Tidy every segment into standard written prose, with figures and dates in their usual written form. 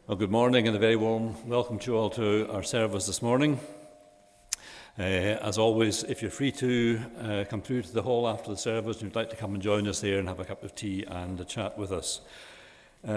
Well, good morning and a very warm welcome to you all to our service this morning. As always, if you're free to come through to the hall after the service and you'd like to come and join us there and have a cup of tea and a chat with us. I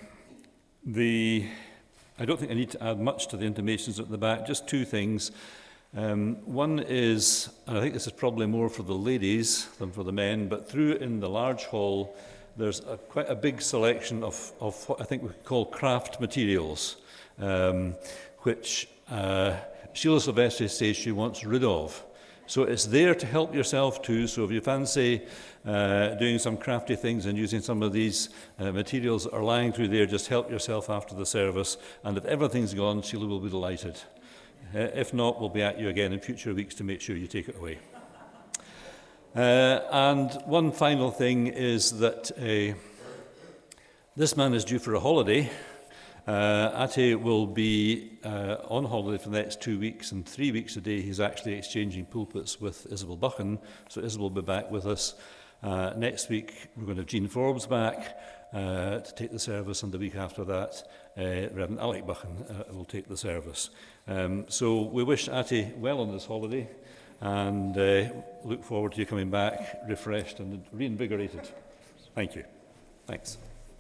don't think I need to add much to the intimations at the back, just two things. One is, and I think this is probably more for the ladies than for the men, but through in the large hall there's quite a big selection of what I think we could call craft materials, which Sheila Silvestri says she wants rid of. So it's there to help yourself too. So if you fancy doing some crafty things and using some of these materials that are lying through there, just help yourself after the service. And if everything's gone, Sheila will be delighted. If not, we'll be at you again in future weeks to make sure you take it away. And one final thing is that this man is due for a holiday. Ate will be on holiday for the next 2 weeks, and 3 weeks a day he's actually exchanging pulpits with Isabel Buchan. So Isabel will be back with us. Next week we're going to have Jean Forbes back to take the service, and the week after that Reverend Alec Buchan will take the service. So we wish Ate well on this holiday, and look forward to you coming back refreshed and reinvigorated. Thank you. Thanks.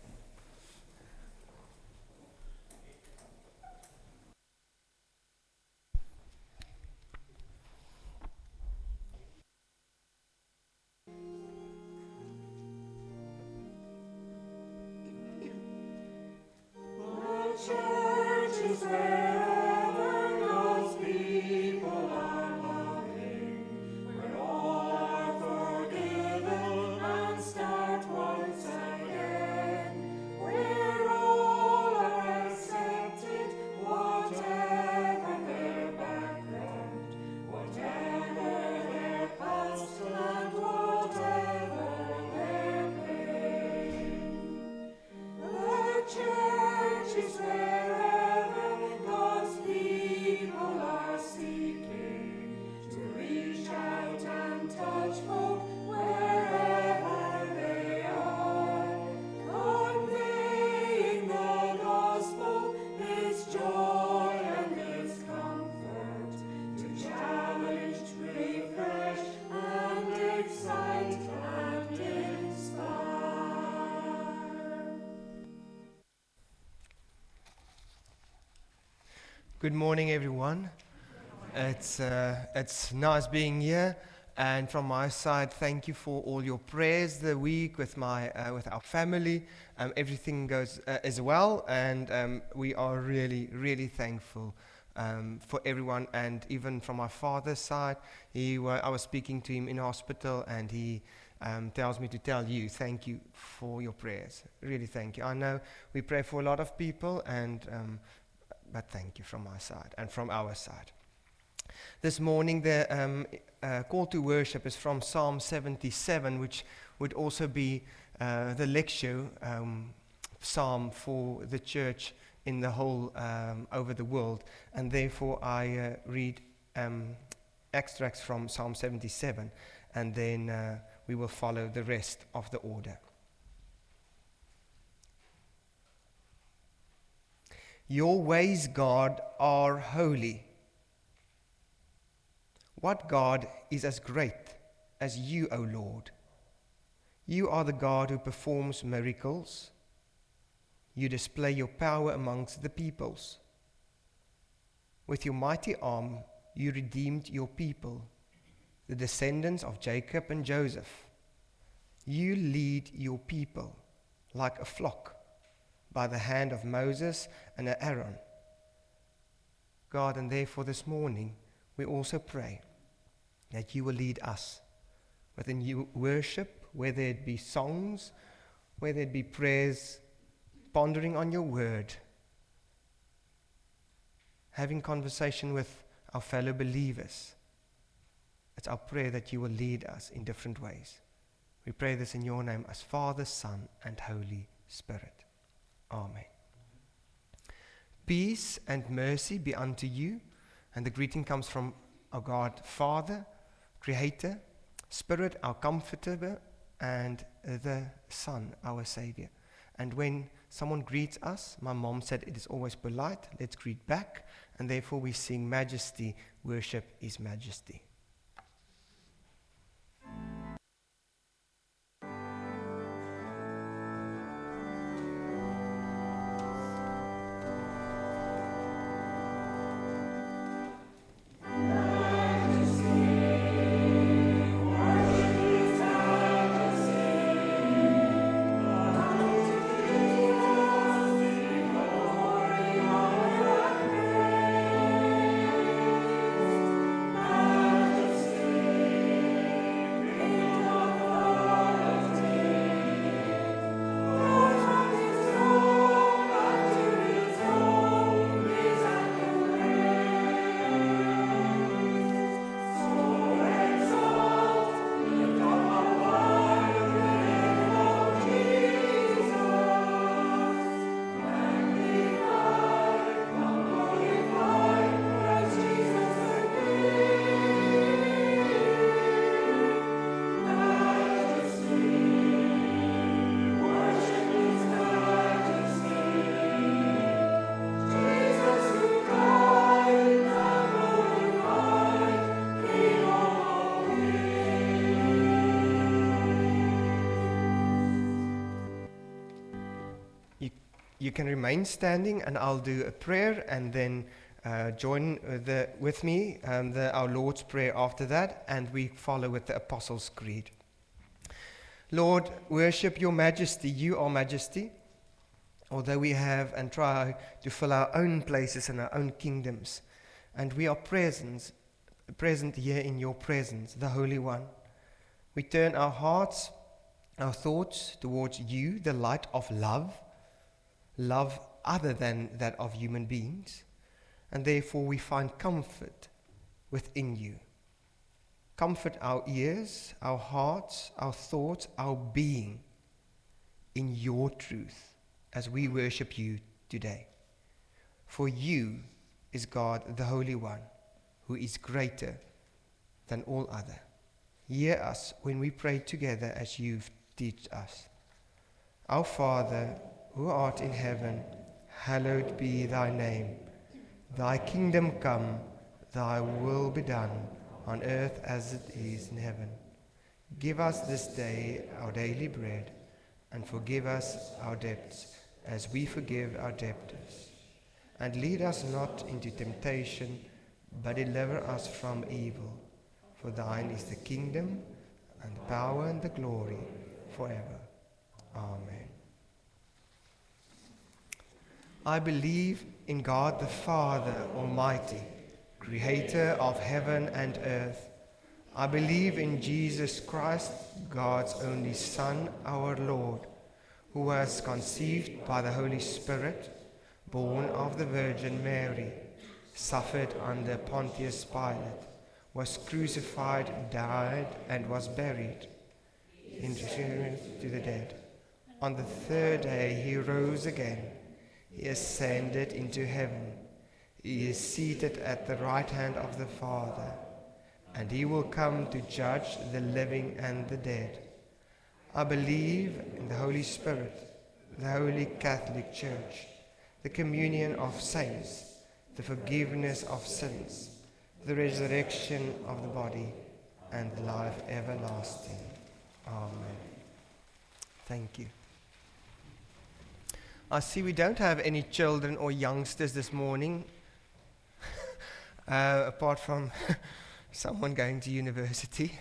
Good morning, everyone. It's nice being here, and from my side, thank you for all your prayers the week with our family. Everything goes as well, and we are really thankful for everyone. And even from my father's side, I was speaking to him in hospital, and he tells me to tell you thank you for your prayers. Really, thank you. I know we pray for a lot of people, but thank you from my side and from our side. This morning, the call to worship is from Psalm 77, which would also be the lecture psalm for the church in the whole over the world. And therefore, I read extracts from Psalm 77, and then we will follow the rest of the order. Your ways, God, are holy. What God is as great as you, O Lord? You are the God who performs miracles. You display your power amongst the peoples. With your mighty arm, you redeemed your people, the descendants of Jacob and Joseph. You lead your people like a flock by the hand of Moses and Aaron. God, and therefore this morning we also pray that you will lead us within your worship, whether it be songs, whether it be prayers, pondering on your word, having conversation with our fellow believers. It's our prayer that you will lead us in different ways. We pray this in your name as Father, Son, and Holy Spirit. Amen. Peace and mercy be unto you. And the greeting comes from our God, Father, Creator, Spirit, our Comforter, and the Son, our Savior. And when someone greets us, my mom said it is always polite, let's greet back, and therefore we sing Majesty, worship His Majesty. You can remain standing, and I'll do a prayer, and then join with me our Lord's Prayer after that, and we follow with the Apostles' Creed. Lord, worship your majesty. You are majesty. Although we have and try to fill our own places and our own kingdoms, and we are present here in your presence, the Holy One. We turn our hearts, our thoughts towards you, the light of love other than that of human beings, and therefore we find comfort within you. Comfort our ears, our hearts, our thoughts, our being in your truth as we worship you today. For you is God, the Holy One, who is greater than all other. Hear us when we pray together as you've taught us. Our Father, who art in heaven, hallowed be thy name. Thy kingdom come, thy will be done, on earth as it is in heaven. Give us this day our daily bread, and forgive us our debts, as we forgive our debtors. And lead us not into temptation, but deliver us from evil. For thine is the kingdom, and the power, and the glory, forever. Amen. I believe in God the Father Almighty, creator of heaven and earth. I believe in Jesus Christ, God's only Son, our Lord, who was conceived by the Holy Spirit, born of the Virgin Mary, suffered under Pontius Pilate, was crucified, died, and was buried, entered to the dead. On the third day he rose again. He ascended into heaven. He is seated at the right hand of the Father, and he will come to judge the living and the dead. I believe in the Holy Spirit, the Holy Catholic Church, the communion of saints, the forgiveness of sins, the resurrection of the body, and life everlasting. Amen. Thank you. I see we don't have any children or youngsters this morning, apart from someone going to university.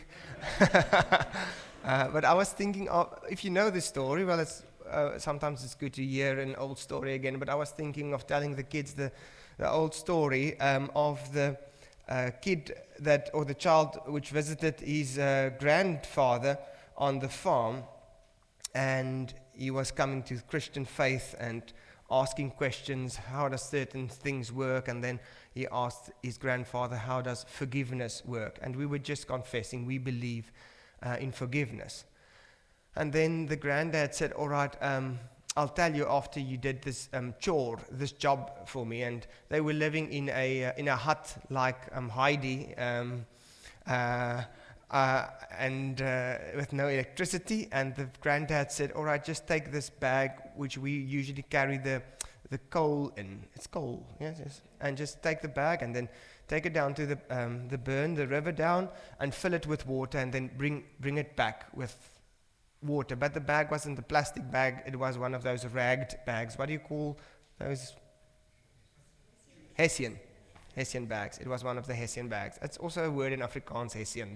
But I was thinking of, if you know this story, well, sometimes it's good to hear an old story again, but I was thinking of telling the kids the old story of the kid or the child which visited his grandfather on the farm, and he was coming to Christian faith and asking questions, how does certain things work? And then he asked his grandfather, how does forgiveness work? And we were just confessing, we believe in forgiveness. And then the granddad said, all right, I'll tell you after you did this this job for me. And they were living in a hut like Heidi and with no electricity. And the granddad said, all right, just take this bag, which we usually carry the coal in. It's coal, yes. And just take the bag and then take it down to the burn, the river down, and fill it with water, and then bring it back with water. But the bag wasn't a plastic bag. It was one of those ragged bags. What do you call those? Hessian bags. It was one of the Hessian bags. It's also a word in Afrikaans, Hessian.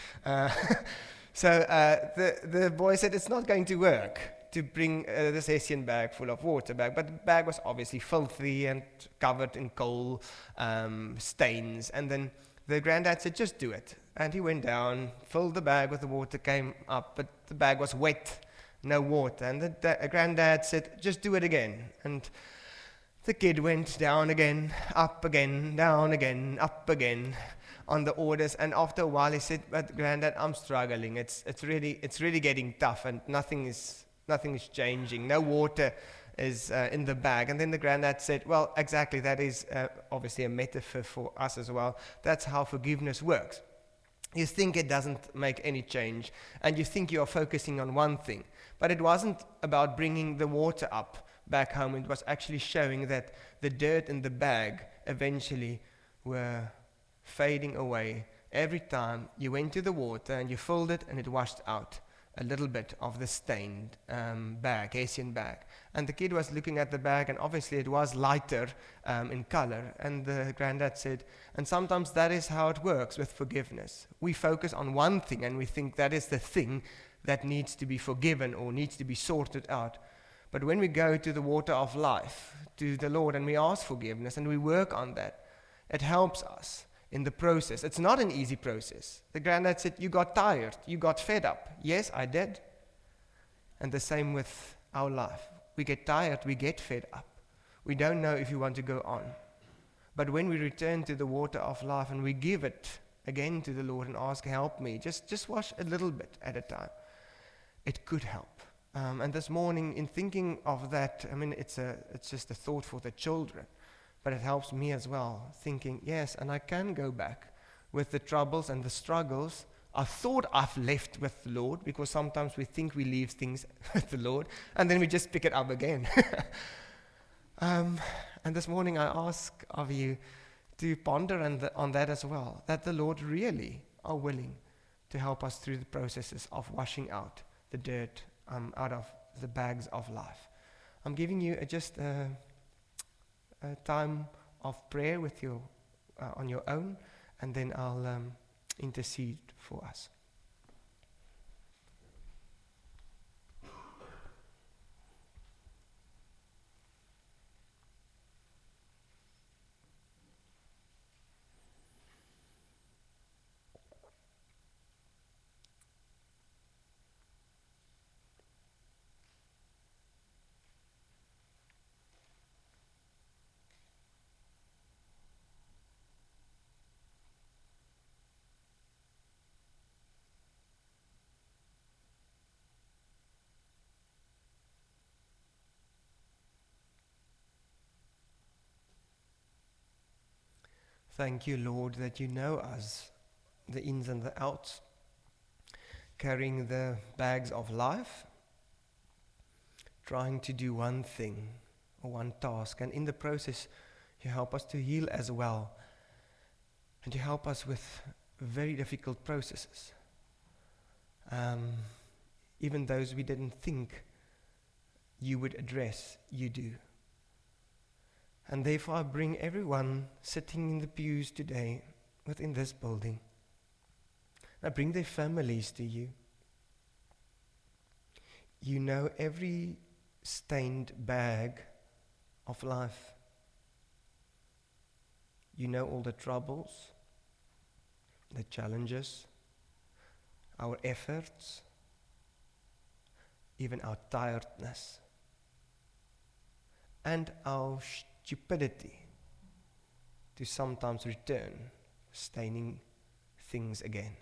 So the boy said it's not going to work to bring this Hessian bag full of water back. But the bag was obviously filthy and covered in coal stains. And then the granddad said, just do it. And he went down, filled the bag with the water, came up, but the bag was wet, no water. And the granddad said, just do it again. And the kid went down again, up again, down again, up again on the orders. And after a while he said, but granddad, I'm struggling. It's really getting tough, and nothing is changing. No water is in the bag. And then the granddad said, well, exactly, that is obviously a metaphor for us as well. That's how forgiveness works. You think it doesn't make any change, and you think you are focusing on one thing. But it wasn't about bringing the water up back home. It was actually showing that the dirt in the bag eventually were fading away. Every time you went to the water and you filled it, and it washed out a little bit of the stained bag, Hessian bag. And the kid was looking at the bag, and obviously it was lighter in color. And the granddad said, and sometimes that is how it works with forgiveness. We focus on one thing, and we think that is the thing that needs to be forgiven or needs to be sorted out. But when we go to the water of life, to the Lord, and we ask forgiveness, and we work on that, it helps us in the process. It's not an easy process. The granddad said, you got tired, you got fed up. Yes, I did. And the same with our life. We get tired, we get fed up. We don't know if we want to go on. But when we return to the water of life and we give it again to the Lord and ask, help me, just wash a little bit at a time, it could help. And this morning, in thinking of that, I mean, it's just a thought for the children. But it helps me as well, thinking, yes, and I can go back with the troubles and the struggles. I thought I've left with the Lord, because sometimes we think we leave things with the Lord, and then we just pick it up again. And this morning I ask of you to ponder on that as well, that the Lord really are willing to help us through the processes of washing out the dirt out of the bags of life. I'm giving you just a time of prayer with you on your own, and then I'll intercede for us. Thank you, Lord, that you know us, the ins and the outs, carrying the bags of life, trying to do one thing or one task. And in the process, you help us to heal as well. And you help us with very difficult processes. Even those we didn't think you would address, you do. And therefore I bring everyone sitting in the pews today within this building. I bring their families to you. You know every stained bag of life. You know all the troubles, the challenges, our efforts, even our tiredness, and our stupidity to sometimes return, staining things again.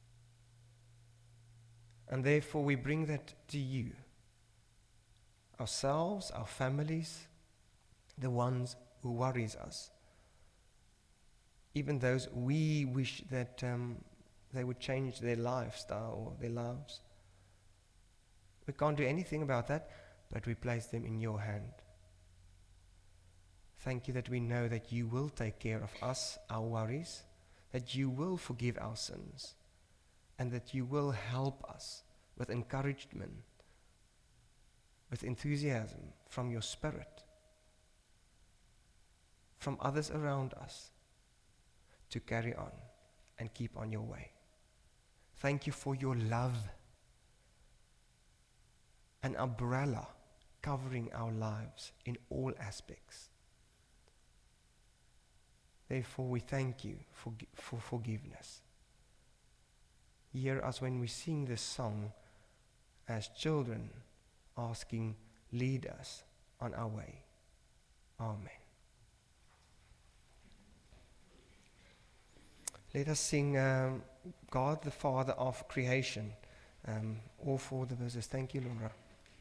And therefore we bring that to you, ourselves, our families, the ones who worries us, even those we wish that they would change their lifestyle or their lives. We can't do anything about that, but we place them in your hand. Thank you that we know that you will take care of us, our worries, that you will forgive our sins, and that you will help us with encouragement, with enthusiasm from your Spirit, from others around us, to carry on and keep on your way. Thank you for your love, an umbrella covering our lives in all aspects. Therefore, we thank you for forgiveness. Hear us when we sing this song as children, asking, lead us on our way. Amen. Let us sing God the Father of creation. All four the verses. Thank you, Laura.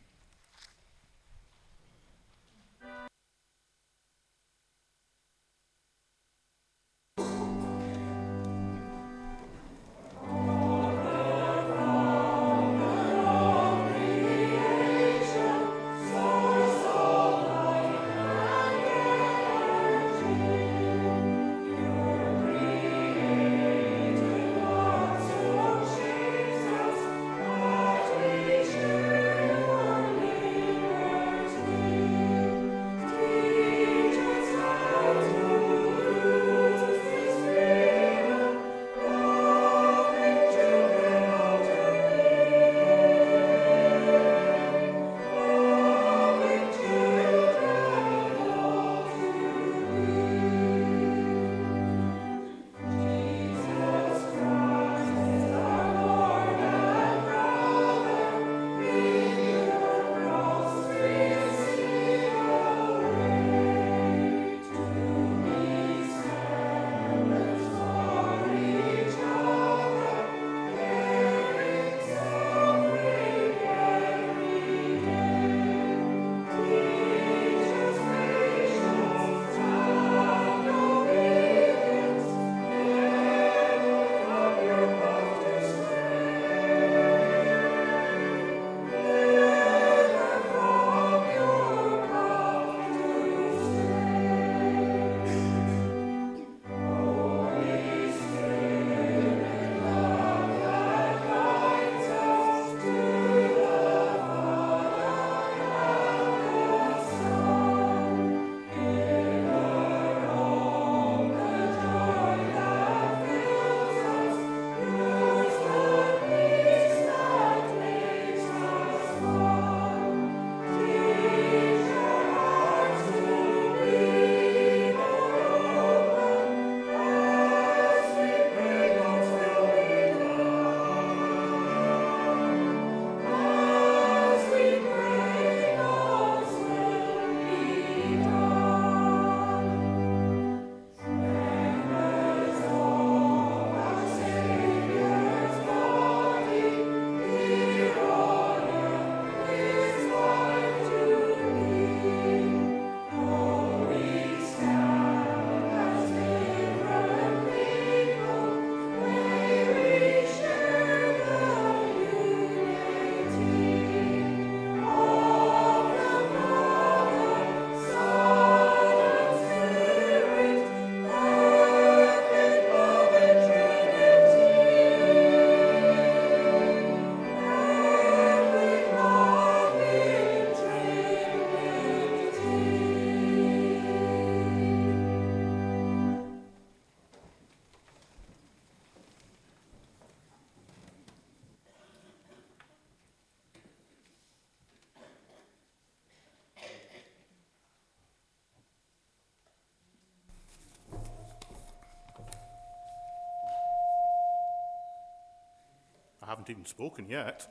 I haven't even spoken yet.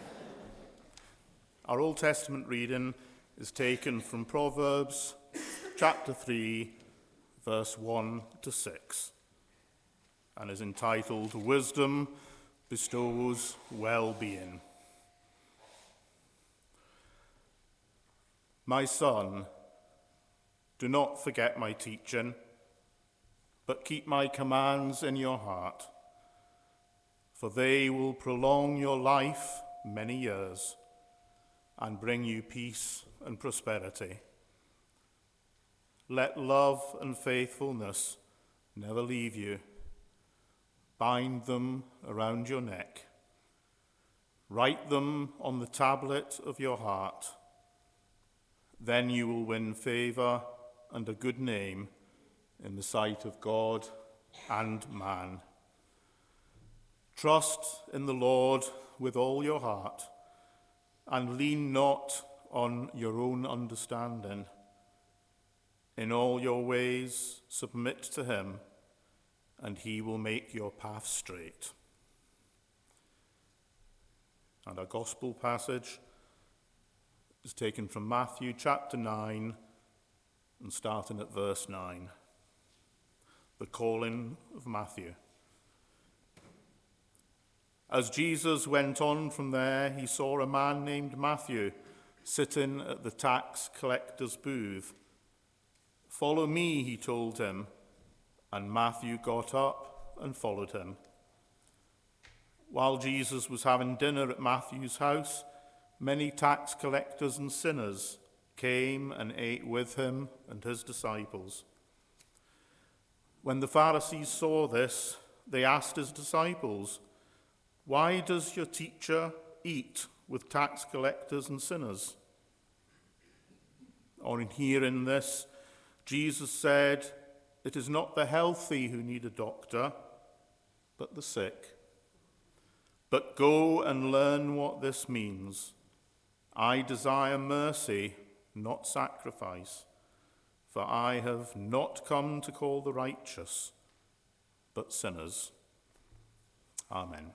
Our Old Testament reading is taken from Proverbs chapter 3, verse 1 to 6, and is entitled, Wisdom Bestows Well-Being. My son, do not forget my teaching, but keep my commands in your heart, for they will prolong your life many years and bring you peace and prosperity. Let love and faithfulness never leave you. Bind them around your neck. Write them on the tablet of your heart. Then you will win favor and a good name in the sight of God and man. Trust in the Lord with all your heart, and lean not on your own understanding. In all your ways submit to him, and he will make your path straight. And our gospel passage is taken from Matthew chapter 9, and starting at verse 9. The calling of Matthew. As Jesus went on from there, he saw a man named Matthew sitting at the tax collector's booth. "Follow me," he told him, and Matthew got up and followed him. While Jesus was having dinner at Matthew's house, many tax collectors and sinners came and ate with him and his disciples. When the Pharisees saw this, they asked his disciples, "Why does your teacher eat with tax collectors and sinners?" On hearing this, Jesus said, "It is not the healthy who need a doctor, but the sick. But go and learn what this means. I desire mercy, not sacrifice, for I have not come to call the righteous, but sinners." Amen.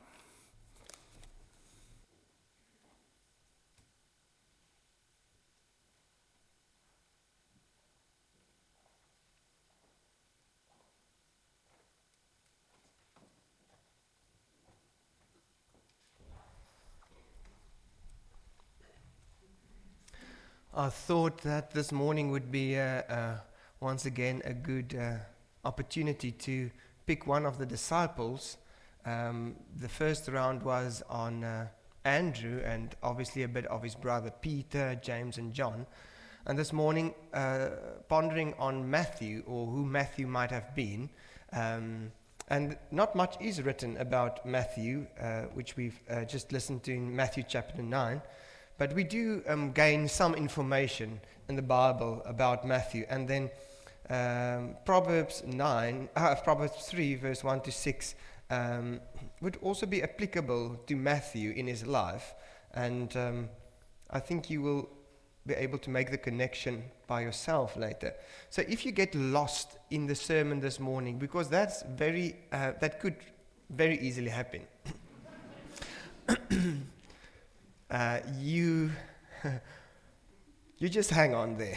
I thought that this morning would be once again a good opportunity to pick one of the disciples. The first round was on Andrew and obviously a bit of his brother Peter, James and John. And this morning, pondering on Matthew, or who Matthew might have been. And not much is written about Matthew, which we've just listened to in Matthew chapter 9. But we do gain some information in the Bible about Matthew. And then Proverbs 3, verse 1 to 6, would also be applicable to Matthew in his life. And I think you will be able to make the connection by yourself later. So if you get lost in the sermon this morning, because that could very easily happen. You just hang on there.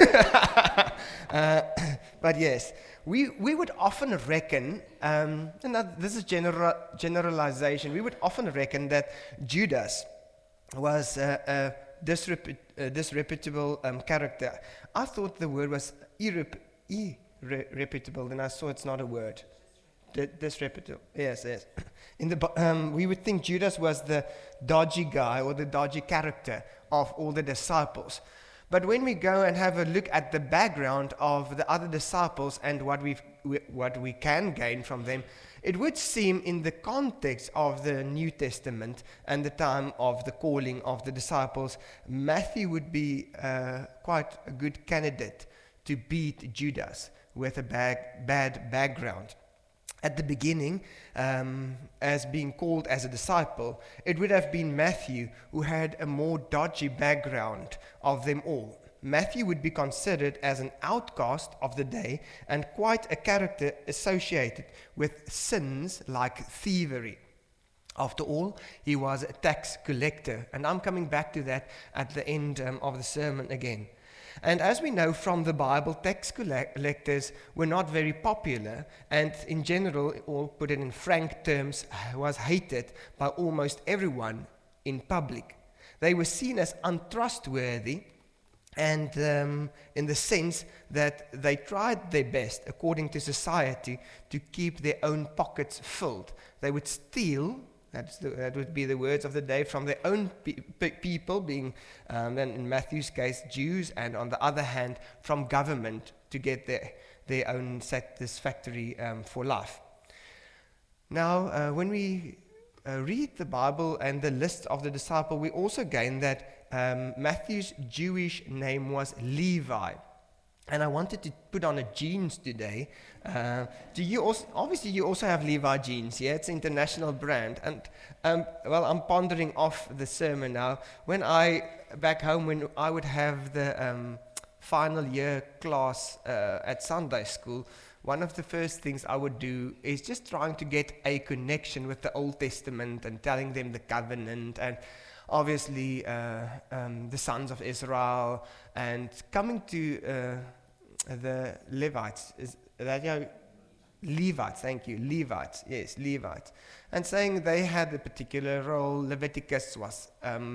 But yes, we would often reckon, and this is generalization, we would often reckon that Judas was a disreputable character. I thought the word was irreputable, and I saw it's not a word. Disreputable. Yes. We would think Judas was the dodgy guy or the dodgy character of all the disciples. But when we go and have a look at the background of the other disciples and what we can gain from them, it would seem in the context of the New Testament and the time of the calling of the disciples, Matthew would be quite a good candidate to beat Judas with a bad background. At the beginning, as being called as a disciple, it would have been Matthew who had a more dodgy background of them all. Matthew would be considered as an outcast of the day and quite a character associated with sins like thievery. After all, he was a tax collector, and I'm coming back to that at the end of the sermon again. And as we know from the Bible, tax collectors were not very popular, and in general, or put it in frank terms, was hated by almost everyone in public. They were seen as untrustworthy, and in the sense that they tried their best, according to society, to keep their own pockets filled. They would steal That would be the words of the day from their own people, being then in Matthew's case Jews, and on the other hand from government to get their own satisfactory for life. Now, when we read the Bible and the list of the disciple, we also gain that Matthew's Jewish name was Levi. And I wanted to put on a jeans today. Do you also, obviously you also have Levi jeans, yeah? It's an international brand. And well, I'm pondering off the sermon now. Back home, when I would have the final year class at Sunday school, one of the first things I would do is just trying to get a connection with the Old Testament and telling them the covenant and obviously the sons of Israel, and coming to the Levites. Is that Levites, thank you, Levites, yes, Levites. And saying they had a particular role. Leviticus was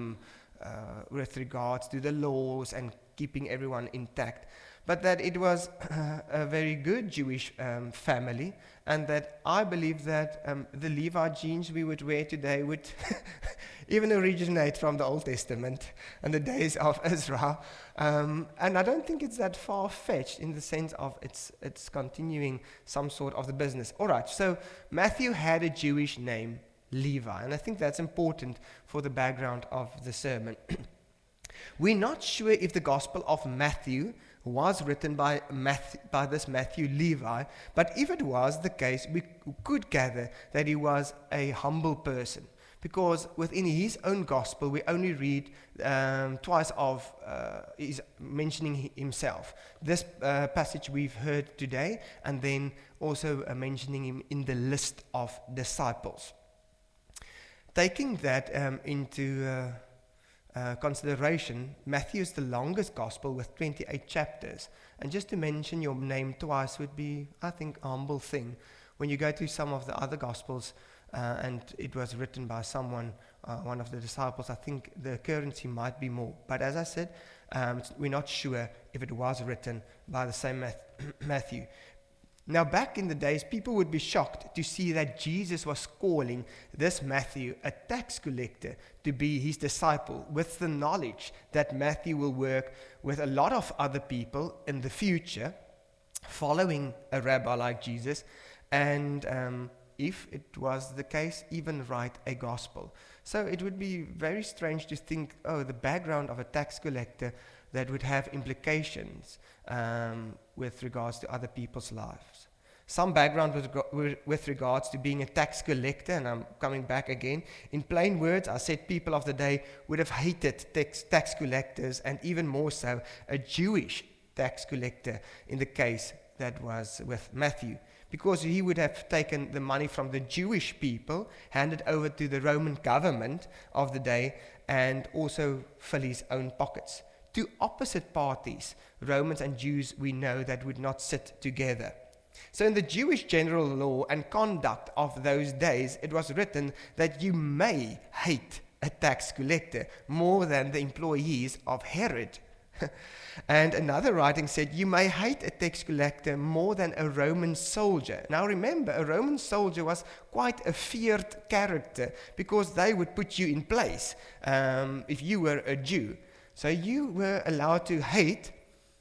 with regards to the laws and keeping everyone intact. But that it was a very good Jewish family, and that I believe that the Levi jeans we would wear today would even originate from the Old Testament and the days of Israel. And I don't think it's that far-fetched in the sense of it's continuing some sort of the business. All right, so Matthew had a Jewish name, Levi, and I think that's important for the background of the sermon. We're not sure if the Gospel of Matthew was written by this Matthew Levi, but if it was the case, we could gather that he was a humble person, because within his own gospel we only read twice of his mentioning himself. This passage we've heard today, and then also mentioning him in the list of disciples. Taking that into consideration, Matthew is the longest gospel with 28 chapters, and just to mention your name twice would be, I think, a humble thing. When you go to some of the other gospels and it was written by someone, one of the disciples, I think the occurrence might be more. But as I said, we're not sure if it was written by the same Matthew. Now, back in the days, people would be shocked to see that Jesus was calling this Matthew, a tax collector, to be his disciple, with the knowledge that Matthew will work with a lot of other people in the future, following a rabbi like Jesus, and if it was the case, even write a gospel. So it would be very strange to think, the background of a tax collector, that would have implications with regards to other people's lives. Some background with regards to being a tax collector, and I'm coming back again. In plain words, I said people of the day would have hated tax collectors, and even more so, a Jewish tax collector in the case that was with Matthew, because he would have taken the money from the Jewish people, handed over to the Roman government of the day, and also fill his own pockets. Two opposite parties, Romans and Jews, we know that would not sit together. So in the Jewish general law and conduct of those days, it was written that you may hate a tax collector more than the employees of Herod. And another writing said, you may hate a tax collector more than a Roman soldier. Now remember, a Roman soldier was quite a feared character, because they would put you in place if you were a Jew. So you were allowed to hate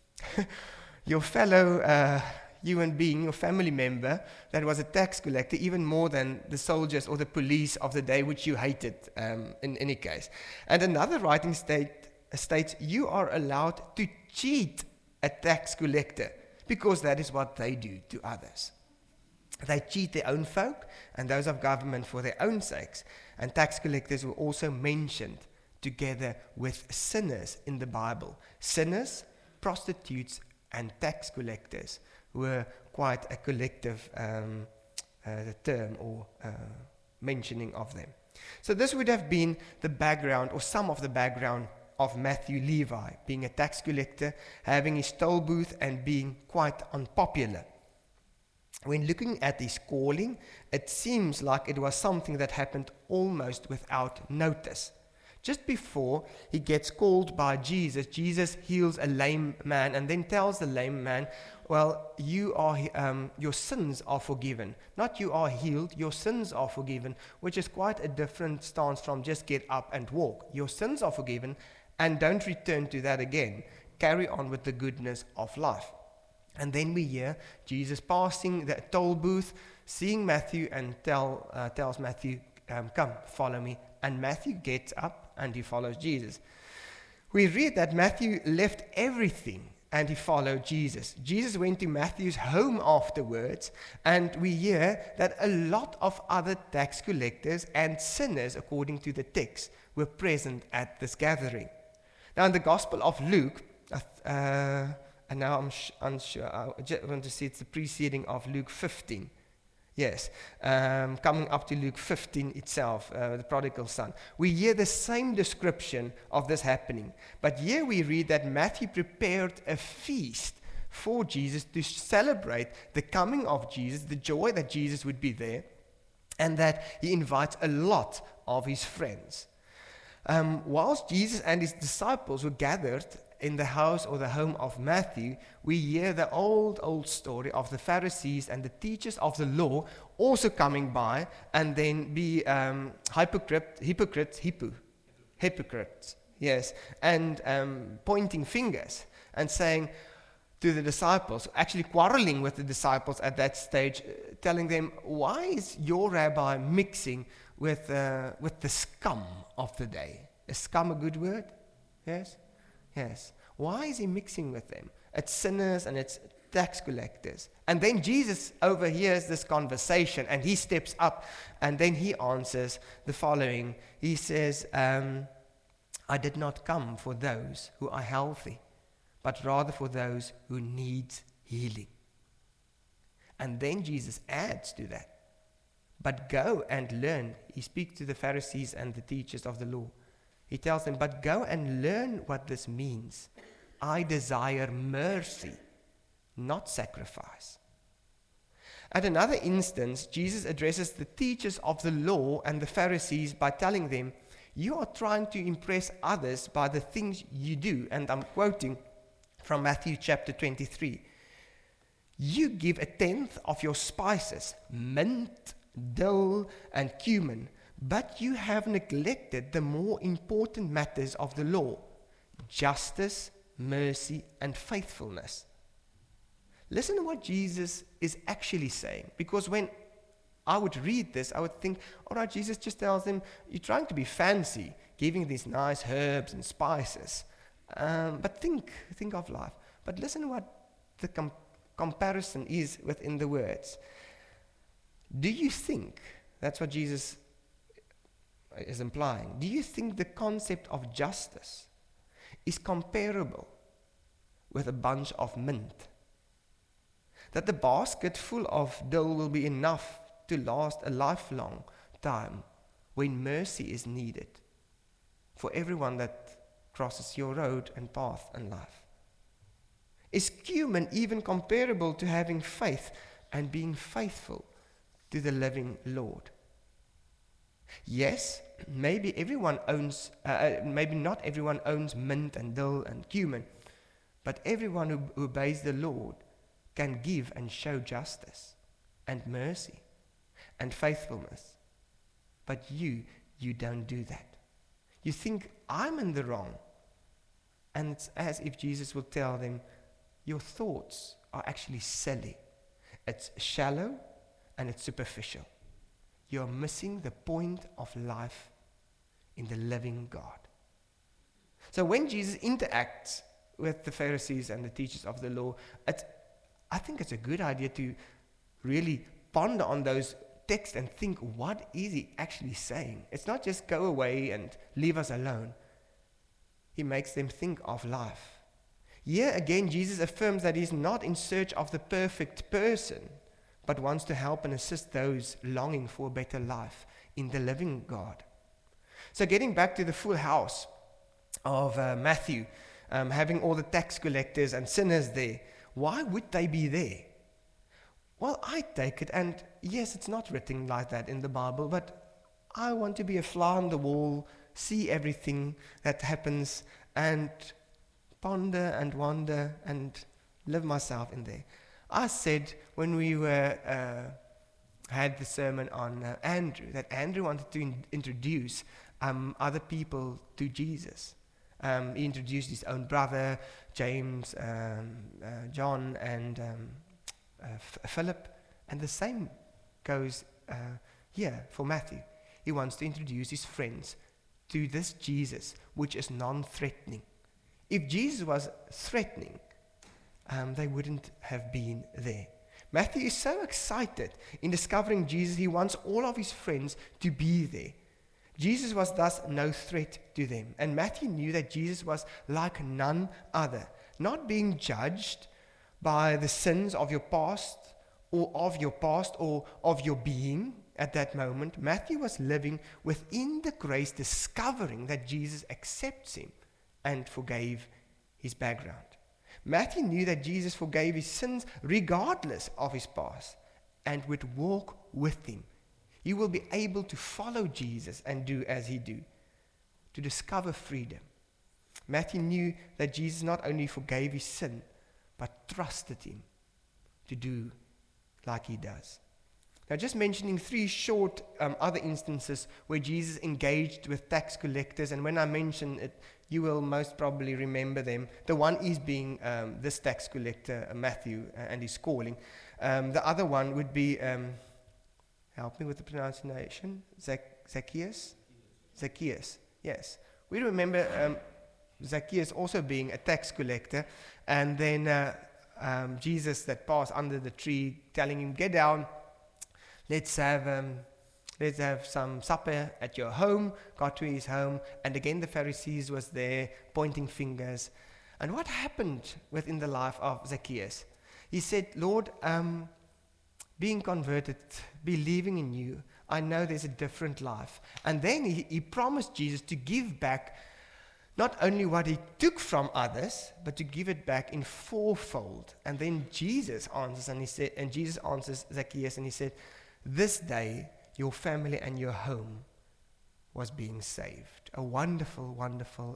your fellow human being, your family member, that was a tax collector, even more than the soldiers or the police of the day, which you hated in any case. And another writing states you are allowed to cheat a tax collector, because that is what they do to others. They cheat their own folk and those of government for their own sakes. And tax collectors were also mentioned together with sinners in the Bible. Sinners, prostitutes, and tax collectors were quite a collective term or mentioning of them. So this would have been the background, or some of the background, of Matthew Levi, being a tax collector, having his toll booth, and being quite unpopular. When looking at his calling, it seems like it was something that happened almost without notice. Just before he gets called by Jesus, Jesus heals a lame man and then tells the lame man, well, your sins are forgiven. Not you are healed, your sins are forgiven, which is quite a different stance from just get up and walk. Your sins are forgiven and don't return to that again. Carry on with the goodness of life. And then we hear Jesus passing the toll booth, seeing Matthew and tells Matthew, come, follow me. And Matthew gets up and he follows Jesus. We read that Matthew left everything and he followed Jesus. Jesus went to Matthew's home afterwards, and we hear that a lot of other tax collectors and sinners, according to the text, were present at this gathering. Now in the Gospel of Luke, and now I'm unsure, I just want to see it's the preceding of Luke 15. Yes, coming up to Luke 15 itself, the prodigal son. We hear the same description of this happening. But here we read that Matthew prepared a feast for Jesus to celebrate the coming of Jesus, the joy that Jesus would be there, and that he invites a lot of his friends. Whilst Jesus and his disciples were gathered in the house or the home of Matthew, we hear the old story of the Pharisees and the teachers of the law also coming by and then be hypocrites, yes, and pointing fingers and saying to the disciples, actually quarreling with the disciples at that stage, telling them, why is your rabbi mixing with the scum of the day? Is scum a good word? Yes? Yes. Why is he mixing with them? It's sinners and it's tax collectors. And then Jesus overhears this conversation and he steps up and then he answers the following. He says, I did not come for those who are healthy, but rather for those who need healing. And then Jesus adds to that, but go and learn. He speaks to the Pharisees and the teachers of the law. He tells them, but go and learn what this means. I desire mercy, not sacrifice. At another instance, Jesus addresses the teachers of the law and the Pharisees by telling them, you are trying to impress others by the things you do. And I'm quoting from Matthew chapter 23. You give 1/10 of your spices, mint, dill, and cumin, but you have neglected the more important matters of the law, justice, mercy, and faithfulness. Listen to what Jesus is actually saying, because when I would read this, I would think, all right, Jesus just tells them, you're trying to be fancy, giving these nice herbs and spices, but think of life. But listen to what the comparison is within the words. Do you think, that's what Jesus is implying, do you think the concept of justice is comparable with a bunch of mint? That the basket full of dill will be enough to last a lifelong time when mercy is needed for everyone that crosses your road and path in life? Is cumin even comparable to having faith and being faithful to the living Lord? Yes, maybe not everyone owns mint and dill and cumin, but everyone who obeys the Lord can give and show justice and mercy and faithfulness. But you don't do that. You think, I'm in the wrong. And it's as if Jesus will tell them, your thoughts are actually silly. It's shallow and it's superficial. You're missing the point of life in the living God. So when Jesus interacts with the Pharisees and the teachers of the law, I think it's a good idea to really ponder on those texts and think, what is he actually saying? It's not just go away and leave us alone. He makes them think of life. Here again, Jesus affirms that he's not in search of the perfect person, but wants to help and assist those longing for a better life in the living God. So getting back to the full house of Matthew, having all the tax collectors and sinners there, why would they be there? Well, I take it, and yes, it's not written like that in the Bible, but I want to be a fly on the wall see everything that happens and ponder and wonder and live myself in there. I said when we had the sermon on Andrew, that Andrew wanted to introduce other people to Jesus. He introduced his own brother, James, John, and Philip. And the same goes here for Matthew. He wants to introduce his friends to this Jesus, which is non-threatening. If Jesus was threatening, they wouldn't have been there. Matthew is so excited in discovering Jesus, he wants all of his friends to be there. Jesus was thus no threat to them. And Matthew knew that Jesus was like none other, not being judged by the sins of your past or of your being at that moment. Matthew was living within the grace, discovering that Jesus accepts him and forgave his background. Matthew knew that Jesus forgave his sins regardless of his past and would walk with him. You will be able to follow Jesus and do as he do, to discover freedom. Matthew knew that Jesus not only forgave his sin, but trusted him to do like he does. Now, just mentioning 3 short other instances where Jesus engaged with tax collectors, and when I mention it, you will most probably remember them. The one is being this tax collector, Matthew, and his calling. The other one would be, help me with the pronunciation, Zacchaeus? Zacchaeus, yes. We remember Zacchaeus also being a tax collector, and then Jesus that passed under the tree telling him, get down, let's have some supper at your home. Got to his home, and again the Pharisees was there pointing fingers. And what happened within the life of Zacchaeus? He said, Lord, being converted, believing in you, I know there's a different life. And then he promised Jesus to give back not only what he took from others, but to give it back in 4-fold. And then Jesus answers Zacchaeus, and he said, this day your family and your home was being saved. A wonderful, wonderful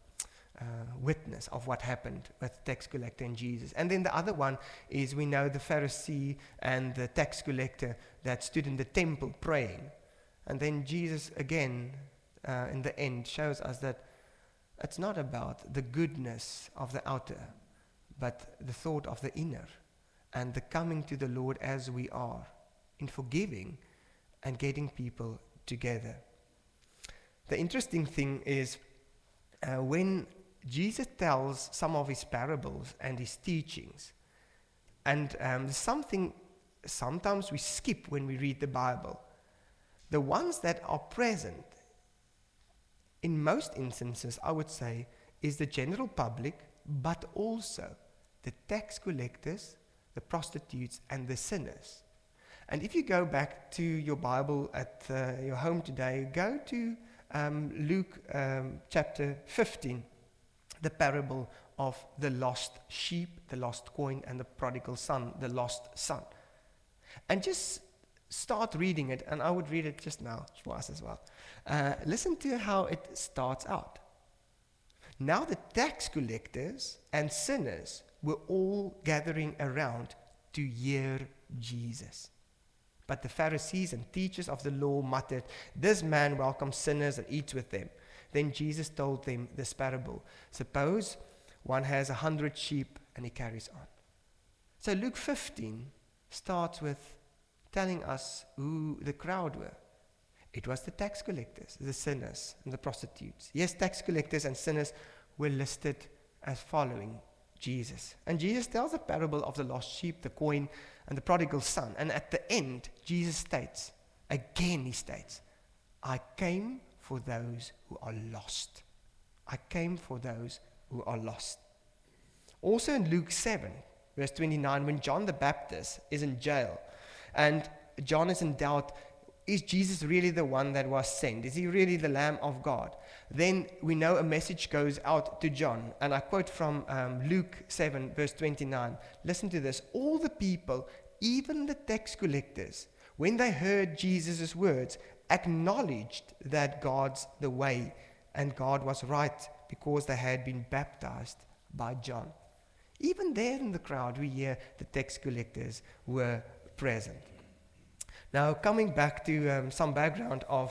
witness of what happened with the tax collector and Jesus. And then the other one is, we know the Pharisee and the tax collector that stood in the temple praying. And then Jesus again, in the end, shows us that it's not about the goodness of the outer, but the thought of the inner, and the coming to the Lord as we are, in forgiving and getting people together. The interesting thing is when Jesus tells some of his parables and his teachings, and something sometimes we skip when we read the Bible, the ones that are present in most instances, I would say, is the general public, but also the tax collectors, the prostitutes, and the sinners. And if you go back to your Bible at your home today, go to Luke chapter 15, the parable of the lost sheep, the lost coin, and the prodigal son, the lost son. And just start reading it, and I would read it just now for us as well. Listen to how it starts out. Now the tax collectors and sinners were all gathering around to hear Jesus. But the Pharisees and teachers of the law muttered, this man welcomes sinners and eats with them. Then Jesus told them this parable. Suppose one has 100 sheep and he carries on. So Luke 15 starts with telling us who the crowd were. It was the tax collectors, the sinners, and the prostitutes. Yes, tax collectors and sinners were listed as following Jesus. And Jesus tells the parable of the lost sheep, the coin, and the prodigal son. And at the end, Jesus states, again he states, I came for those who are lost. I came for those who are lost. Also in Luke 7, verse 29, when John the Baptist is in jail, and John is in doubt, is Jesus really the one that was sent? Is he really the Lamb of God? Then we know a message goes out to John. And I quote from Luke 7, verse 29. Listen to this. All the people, even the tax collectors, when they heard Jesus' words, acknowledged that God's the way and God was right because they had been baptized by John. Even there in the crowd, we hear the tax collectors were present. Now, coming back to some background of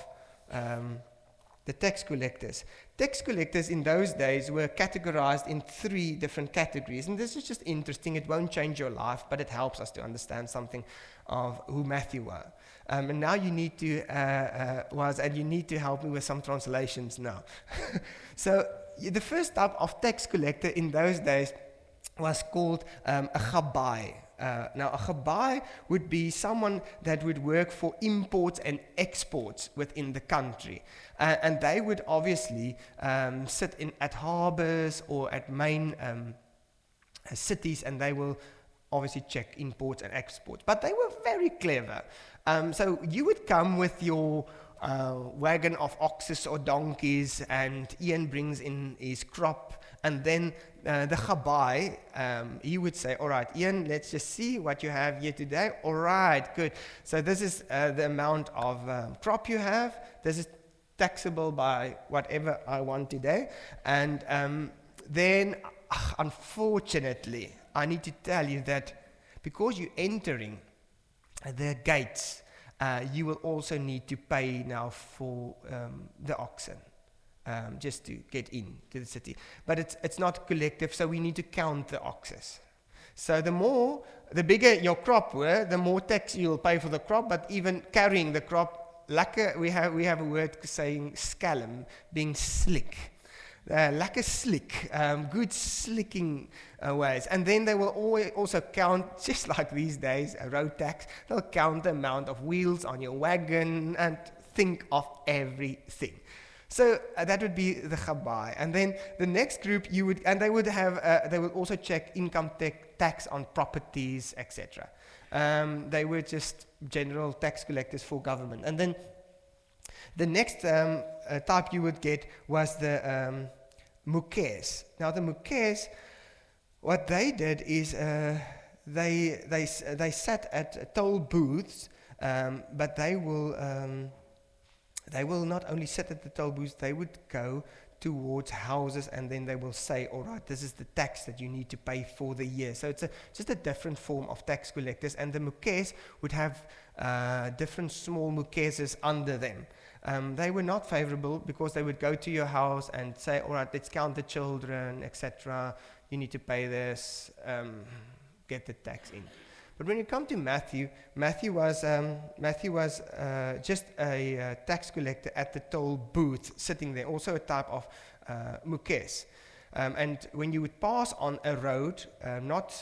the tax collectors. Tax collectors in those days were categorized in 3 different categories. And this is just interesting. It won't change your life, but it helps us to understand something of who Matthew was. And now you need to you need to help me with some translations now. So the first type of tax collector in those days was called a Gabbai. Now, a Gabbai would be someone that would work for imports and exports within the country. And they would obviously sit at harbors or at main cities, and they will obviously check imports and exports. But they were very clever. So you would come with your wagon of oxes or donkeys, and Ian brings in his crop, and then the Gabbai, he would say, all right, Ian, let's just see what you have here today. All right, good. So this is the amount of crop you have. This is taxable by whatever I want today. And then, unfortunately, I need to tell you that because you're entering the gates, you will also need to pay now for the oxen. Just to get into the city. But it's not collective, so we need to count the oxes. So the bigger your crop were, the more tax you'll pay for the crop, but even carrying the crop, lekker, we have a word saying scallum, being slick. Lekker slick, good slicking ways. And then they will also count, just like these days, a road tax, they'll count the amount of wheels on your wagon and think of everything. So that would be the Gabbai. And then the next group they would also check income tax on properties, etc. They were just general tax collectors for government. And then the next type you would get was the Mukes. Now the Mukes, what they did is they sat at toll booths, but they will not only sit at the toll booths, they would go towards houses, and then they will say, all right, this is the tax that you need to pay for the year. So it's just a different form of tax collectors, and the Mukes would have different small Mukeses under them. They were not favorable because they would go to your house and say, all right, let's count the children, etc. You need to pay this, get the tax in. But when you come to Matthew was just a tax collector at the toll booth, sitting there, also a type of Mukes. And when you would pass on a road, not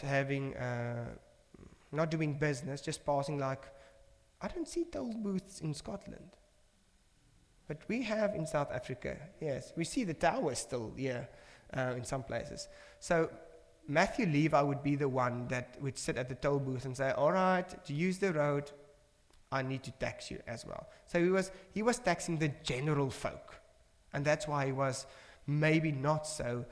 doing business, just passing, like, I don't see toll booths in Scotland, but we have in South Africa. Yes, we see the towers still here in some places. So Matthew Levi would be the one that would sit at the toll booth and say, all right, to use the road, I need to tax you as well. So he was taxing the general folk. And that's why he was maybe not so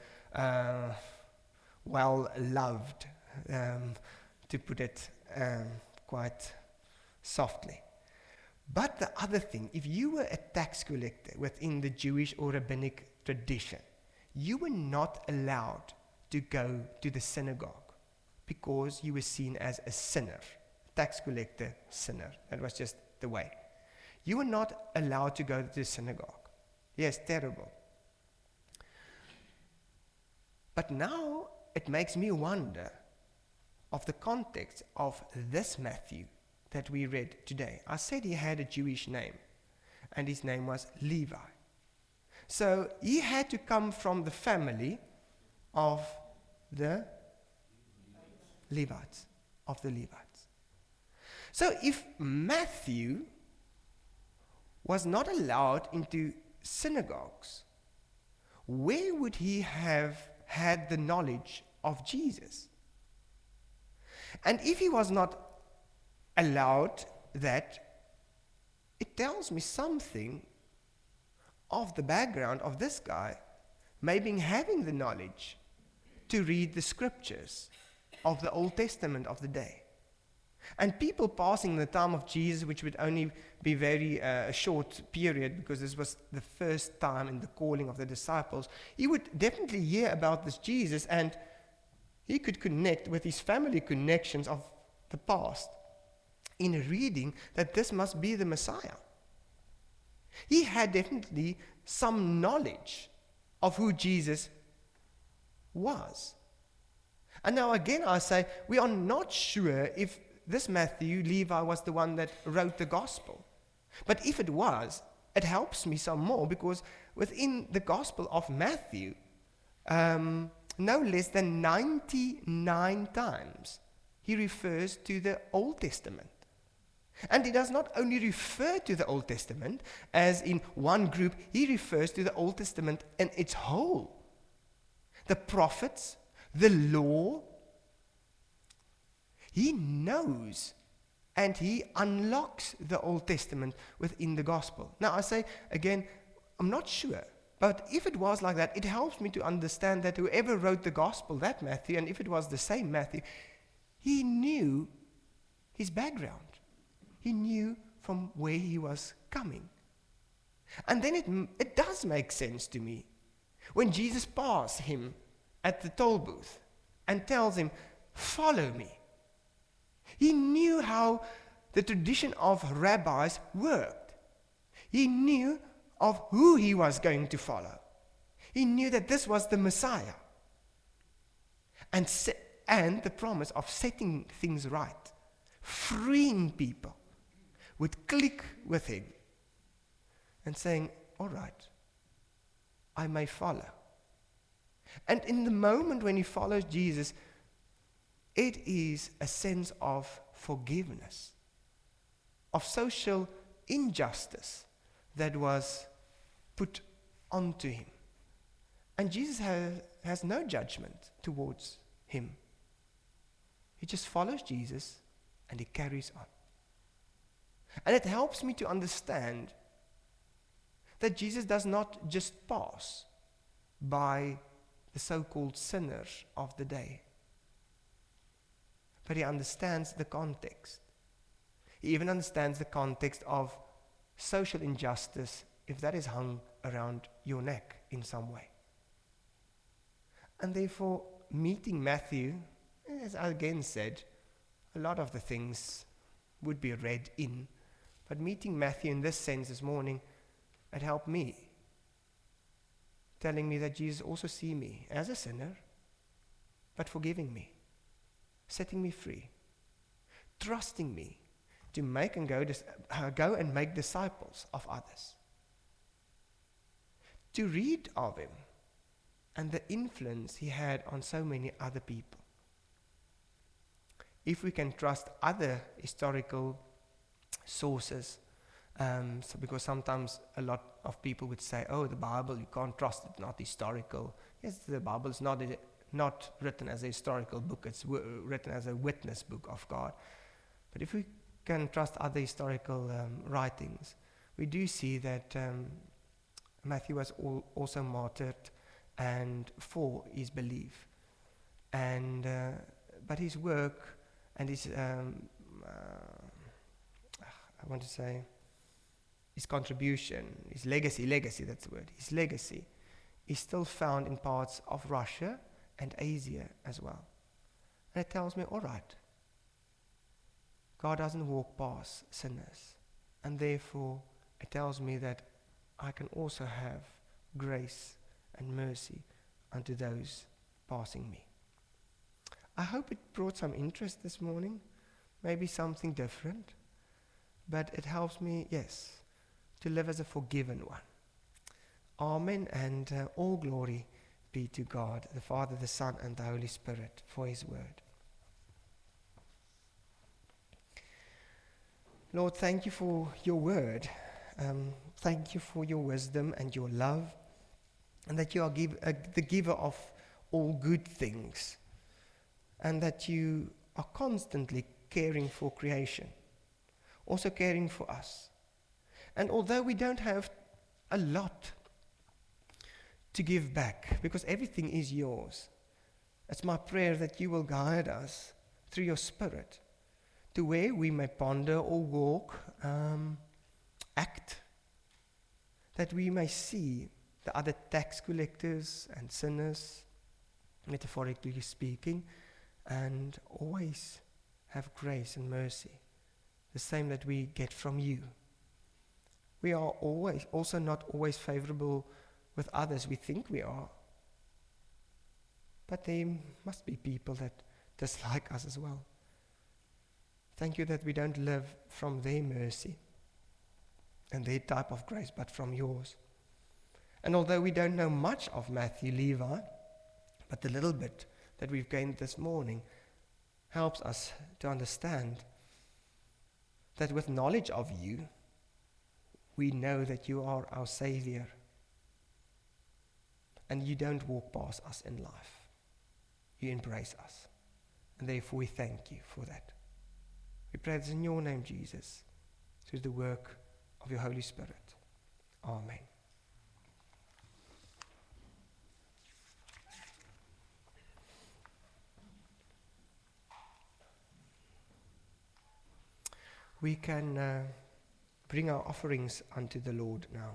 well loved, to put it quite softly. But the other thing, if you were a tax collector within the Jewish or rabbinic tradition, you were not allowed to go to the synagogue because you were seen as a sinner, tax collector, sinner. That was just the way. You were not allowed to go to the synagogue. Yes, terrible. But now it makes me wonder of the context of this Matthew that we read today. I said he had a Jewish name, and his name was Levi. So he had to come from the family of the Levites, So if Matthew was not allowed into synagogues, where would he have had the knowledge of Jesus? And if he was not allowed that, it tells me something of the background of this guy, maybe having the knowledge to read the scriptures of the Old Testament of the day. And people passing in the time of Jesus, which would only be very a short period because this was the first time in the calling of the disciples, he would definitely hear about this Jesus, and he could connect with his family connections of the past in reading that this must be the Messiah. He had definitely some knowledge of who Jesus was. And now again I say, we are not sure if this Matthew, Levi, was the one that wrote the gospel. But if it was, it helps me some more, because within the gospel of Matthew, no less than 99 times he refers to the Old Testament. And he does not only refer to the Old Testament as in one group, he refers to the Old Testament in its whole. The prophets, the law. He knows and he unlocks the Old Testament within the gospel. Now I say again, I'm not sure, but if it was like that, it helps me to understand that whoever wrote the gospel, that Matthew, and if it was the same Matthew, he knew his background. He knew from where he was coming. And then it does make sense to me when Jesus passed him at the toll booth and tells him, "Follow me." He knew how the tradition of rabbis worked. He knew of who he was going to follow. He knew that this was the Messiah. And the promise of setting things right, freeing people, would click with him and saying, all right, I may follow. And in the moment when he follows Jesus, it is a sense of forgiveness, of social injustice that was put onto him. And Jesus has no judgment towards him. He just follows Jesus and he carries on. And it helps me to understand that Jesus does not just pass by the so-called sinners of the day, but he understands the context. He even understands the context of social injustice, if that is hung around your neck in some way. And therefore, meeting Matthew, as I again said, a lot of the things would be read in, but meeting Matthew in this sense this morning, it helped me, telling me that Jesus also sees me as a sinner, but forgiving me, setting me free, trusting me to go and make disciples of others. To read of him and the influence he had on so many other people. If we can trust other historical sources, because sometimes a lot of people would say, oh, the Bible, you can't trust it, not historical. Yes, the Bible is not written as a historical book, it's written as a witness book of God. But if we can trust other historical writings, we do see that Matthew was also martyred and for his belief. And but his work and his his contribution, his legacy, that's the word, his legacy is still found in parts of Russia and Asia as well. And it tells me, all right, God doesn't walk past sinners. And therefore, it tells me that I can also have grace and mercy unto those passing me. I hope it brought some interest this morning, maybe something different, but it helps me, yes, to live as a forgiven one. Amen, and all glory be to God, the Father, the Son, and the Holy Spirit, for his word. Lord, thank you for your word. Thank you for your wisdom and your love, and that you are the giver of all good things, and that you are constantly caring for creation, also caring for us. And although we don't have a lot to give back, because everything is yours, it's my prayer that you will guide us through your Spirit to where we may ponder or walk, act, that we may see the other tax collectors and sinners, metaphorically speaking, and always have grace and mercy, the same that we get from you. We are also not always favorable with others. We think we are. But there must be people that dislike us as well. Thank you that we don't live from their mercy and their type of grace, but from yours. And although we don't know much of Matthew Levi, but the little bit that we've gained this morning helps us to understand that with knowledge of you, we know that you are our Savior. And you don't walk past us in life. You embrace us. And therefore we thank you for that. We pray this in your name, Jesus, through the work of your Holy Spirit. Amen. We can bring our offerings unto the Lord now.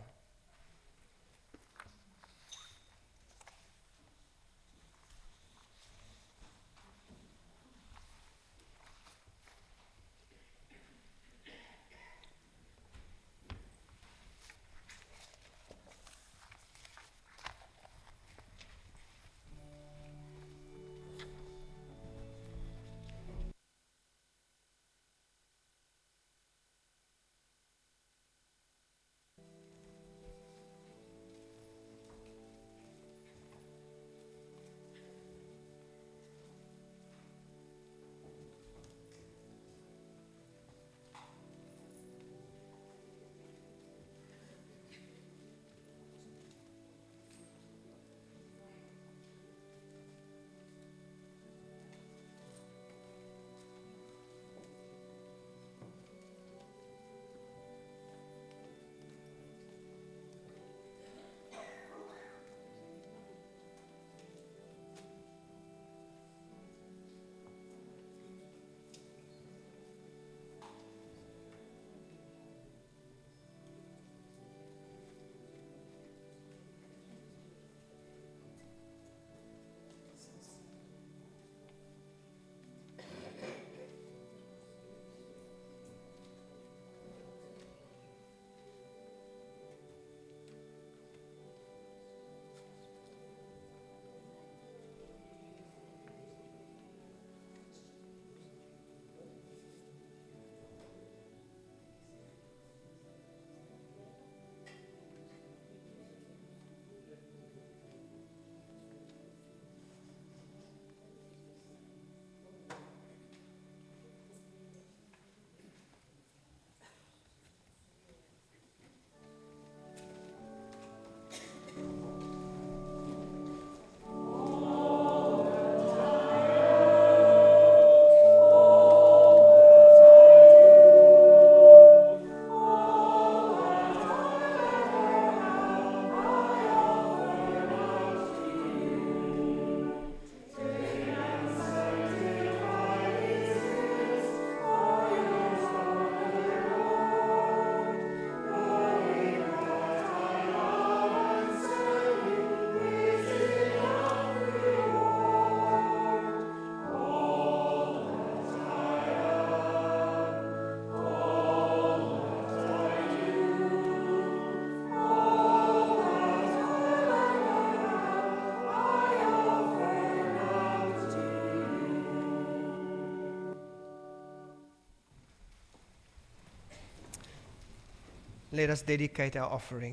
Let us dedicate our offering.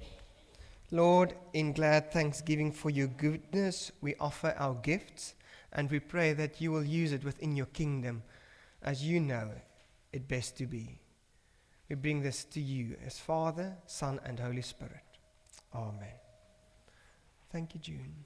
Lord, in glad thanksgiving for your goodness, we offer our gifts, and we pray that you will use it within your kingdom as you know it best to be. We bring this to you as Father, Son, and Holy Spirit. Amen. Thank you, June.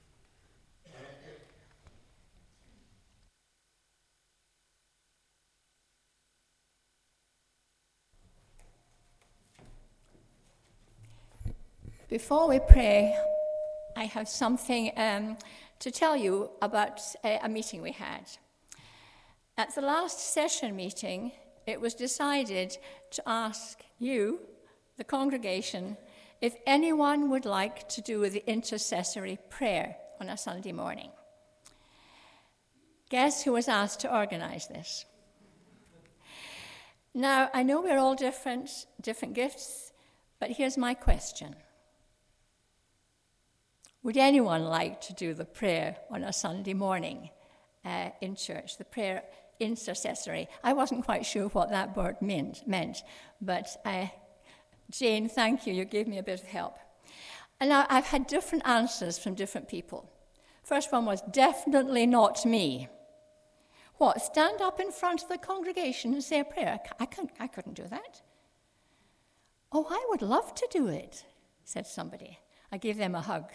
Before we pray, I have something to tell you about a meeting we had. At the last session meeting, it was decided to ask you, the congregation, if anyone would like to do the intercessory prayer on a Sunday morning. Guess who was asked to organize this? Now, I know we're all different gifts, but here's my question. Would anyone like to do the prayer on a Sunday morning in church, the prayer intercessory? I wasn't quite sure what that word meant, but Jane, thank you. You gave me a bit of help. And now I've had different answers from different people. First one was definitely not me. What, stand up in front of the congregation and say a prayer? I couldn't do that. Oh, I would love to do it, said somebody. I gave them a hug.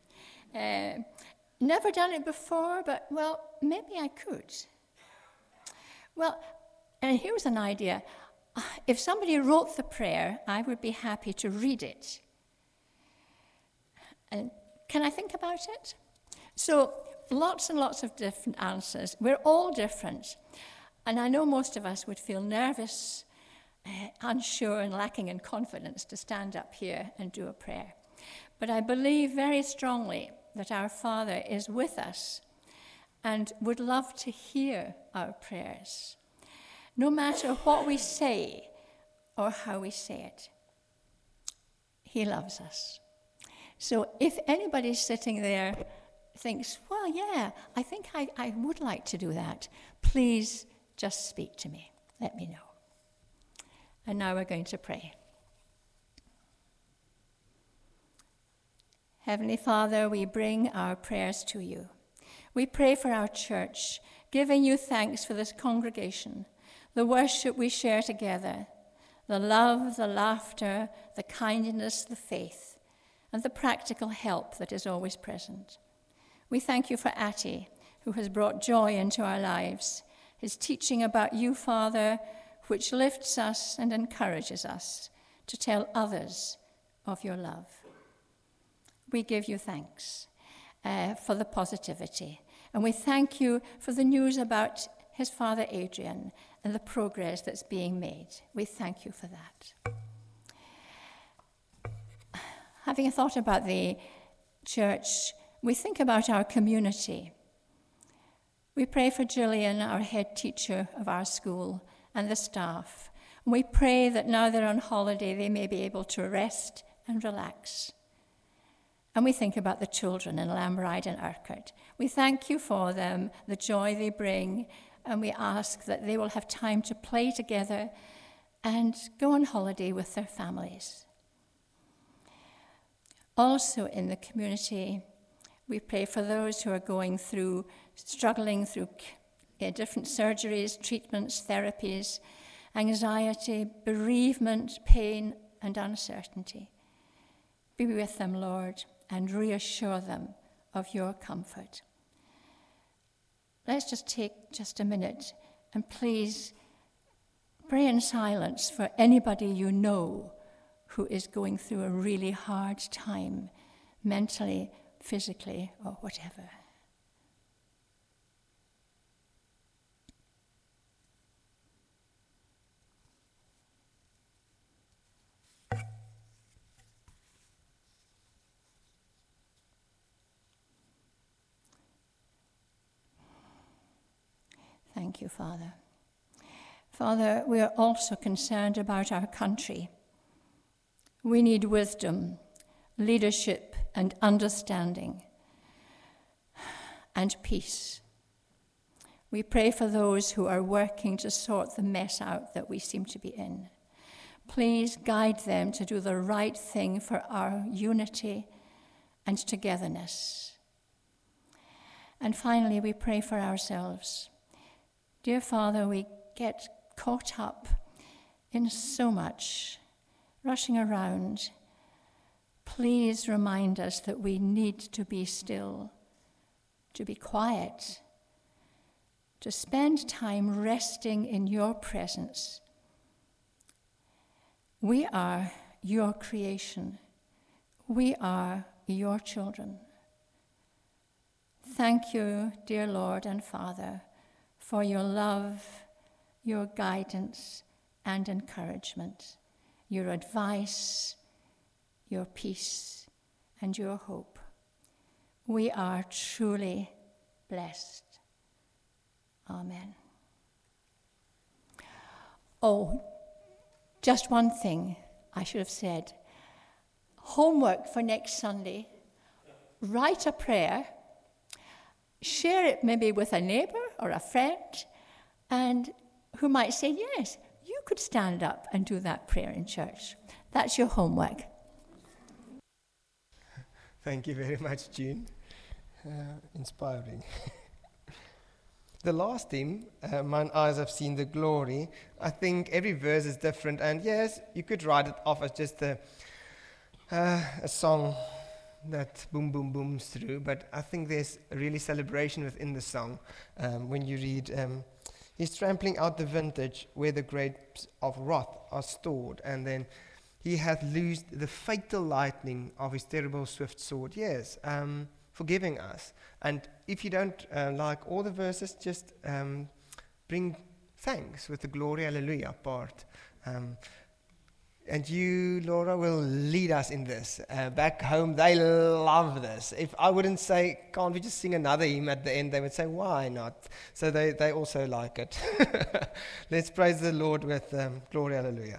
Never done it before, but, well, maybe I could. Well, and here was an idea. If somebody wrote the prayer, I would be happy to read it. And can I think about it? So, lots and lots of different answers. We're all different. And I know most of us would feel nervous, unsure, and lacking in confidence to stand up here and do a prayer. But I believe very strongly that our Father is with us and would love to hear our prayers, no matter what we say or how we say it. He loves us. So if anybody sitting there thinks, well, yeah, I think I would like to do that, please just speak to me. Let me know. And now we're going to pray. Heavenly Father, we bring our prayers to you. We pray for our church, giving you thanks for this congregation, the worship we share together, the love, the laughter, the kindness, the faith, and the practical help that is always present. We thank you for Atty, who has brought joy into our lives, his teaching about you, Father, which lifts us and encourages us to tell others of your love. We give you thanks for the positivity, and we thank you for the news about his father Adrian and the progress that's being made. We thank you for that. Having thought about the church, we think about our community. We pray for Gillian, our head teacher of our school, and the staff. And we pray that now they're on holiday, they may be able to rest and relax. And we think about the children in Lambride and Urquhart. We thank you for them, the joy they bring, and we ask that they will have time to play together and go on holiday with their families. Also in the community, we pray for those who are struggling through different surgeries, treatments, therapies, anxiety, bereavement, pain, and uncertainty. Be with them, Lord, and reassure them of your comfort. Let's just take just a minute and please pray in silence for anybody you know who is going through a really hard time, mentally, physically, or whatever. Thank you, Father. Father, we are also concerned about our country. We need wisdom, leadership, and understanding, and peace. We pray for those who are working to sort the mess out that we seem to be in. Please guide them to do the right thing for our unity and togetherness. And finally, we pray for ourselves. Dear Father, we get caught up in so much, rushing around. Please remind us that we need to be still, to be quiet, to spend time resting in your presence. We are your creation. We are your children. Thank you, dear Lord and Father, for your love, your guidance and encouragement, your advice, your peace, and your hope. We are truly blessed. Amen. Oh, just one thing I should have said. Homework for next Sunday. Write a prayer, share it maybe with a neighbour or a friend, and who might say, yes, you could stand up and do that prayer in church. That's your homework. Thank you very much, June. Inspiring. The last theme, mine eyes have seen the glory. I think every verse is different, and yes, you could write it off as just a song that boom, boom, booms through, but I think there's a really celebration within the song. When you read, he's trampling out the vintage where the grapes of wrath are stored, and then he hath loosed the fatal lightning of his terrible swift sword. Yes, forgiving us. And if you don't like all the verses, just bring thanks with the glory, hallelujah part. And you, Laura, will lead us in this. Back home, they love this. If I wouldn't say, can't we just sing another hymn at the end, they would say, why not? So they also like it. Let's praise the Lord with glory, hallelujah.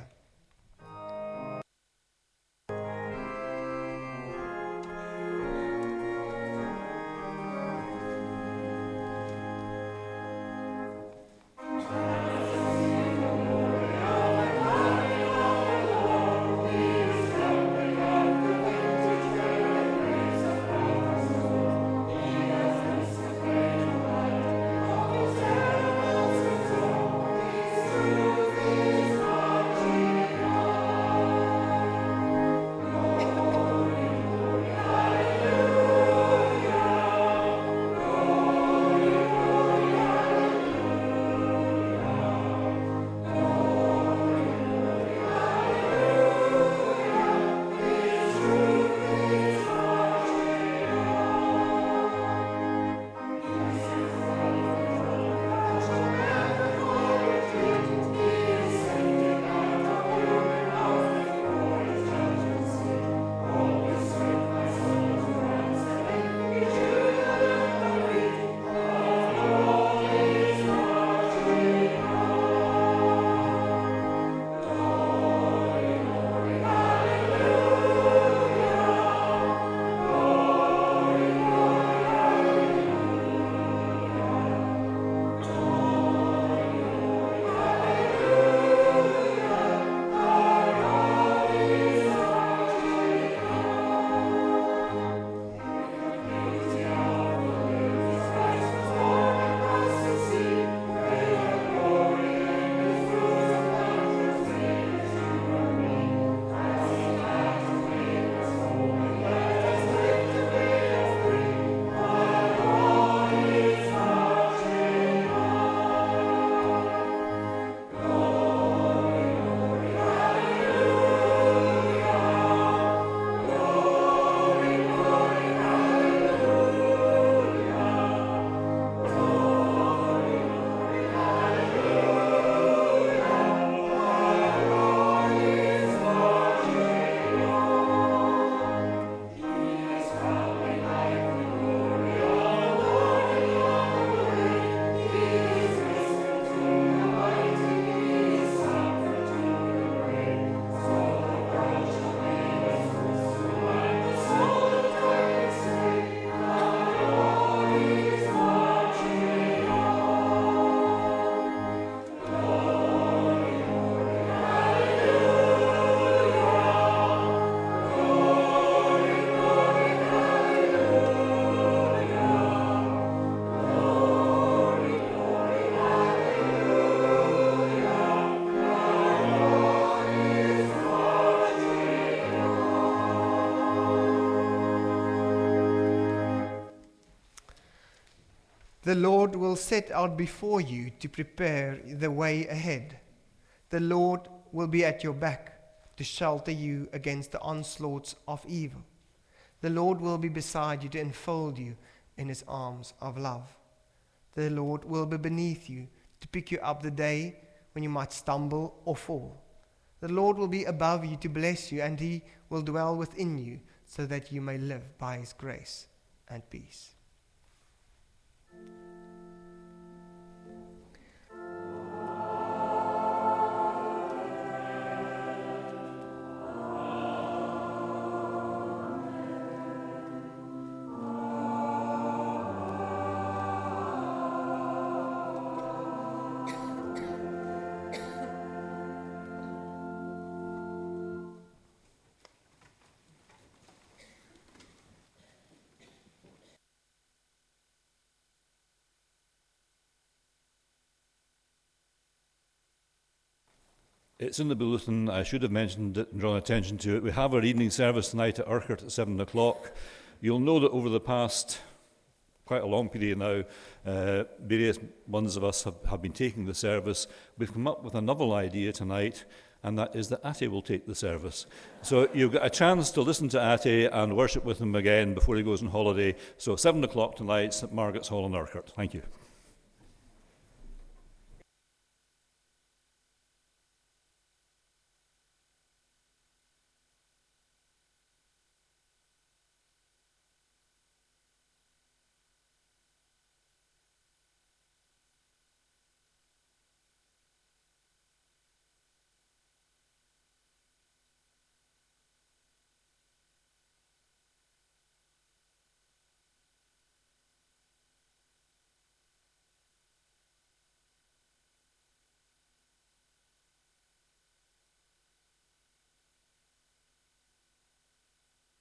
The Lord will set out before you to prepare the way ahead. The Lord will be at your back to shelter you against the onslaughts of evil. The Lord will be beside you to enfold you in his arms of love. The Lord will be beneath you to pick you up the day when you might stumble or fall. The Lord will be above you to bless you, and he will dwell within you, so that you may live by his grace and peace. It's in the bulletin. I should have mentioned it and drawn attention to it. We have our evening service tonight at Urquhart at 7 o'clock. You'll know that over the past quite a long period now, various ones of us have been taking the service. We've come up with a novel idea tonight, and that is that Ate will take the service. So you've got a chance to listen to Ate and worship with him again before he goes on holiday. So 7 o'clock tonight, St Margaret's Hall in Urquhart. Thank you.